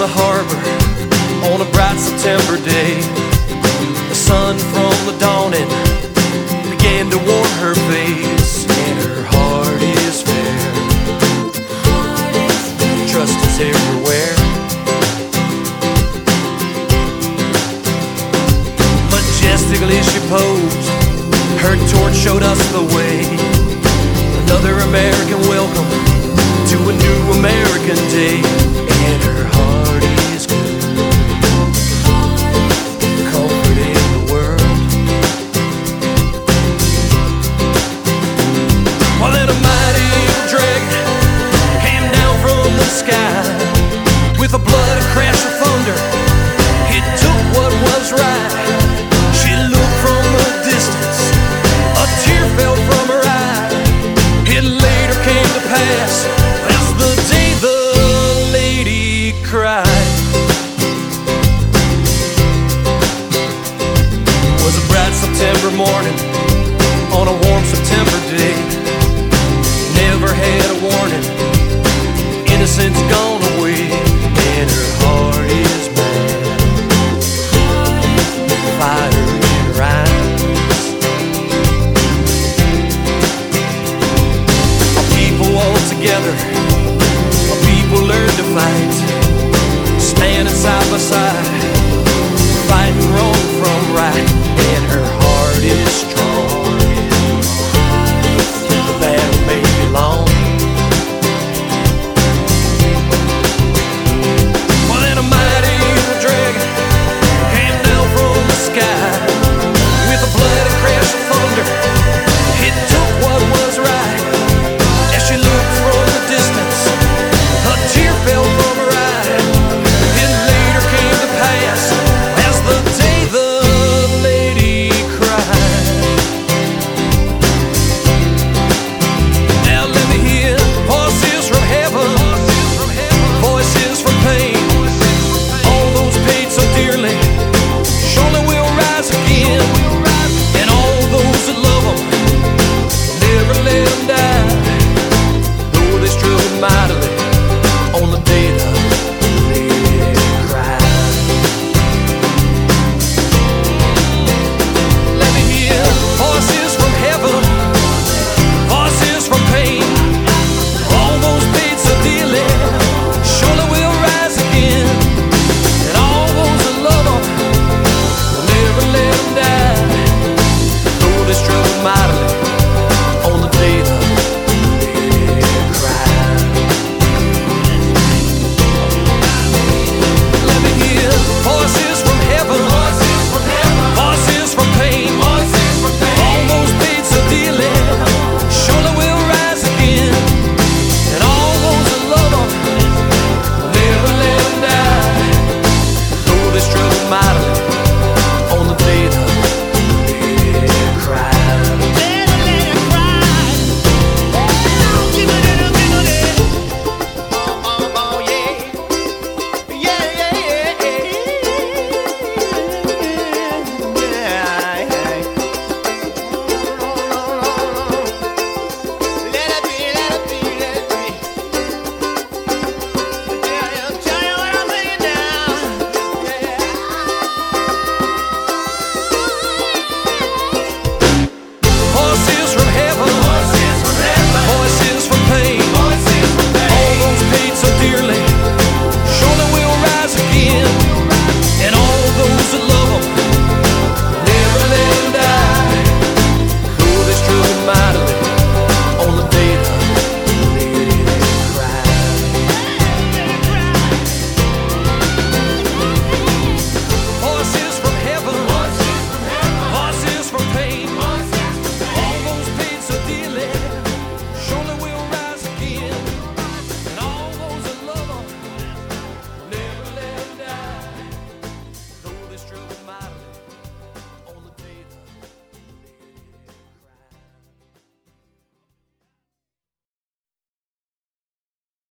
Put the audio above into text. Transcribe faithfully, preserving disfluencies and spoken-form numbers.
the harbor on a bright September day. The sun from the dawning began to warm her face, and her heart is fair. Trust is everywhere. Majestically she posed, her torch showed us the way. Another American welcome to a new American day, and her heart is good, comforting the world. While then a mighty dragon came down from the sky with a bloody crash of thunder. It took what was right. She looked from a distance, a tear fell from her eye. It later came to pass as the day the lady cried. It was a bright September morning on a warm September day. Never had a warning, innocence gone away, and her heart is mad. Fire in her eyes. A people all together, a people learn to fight, standing side by side.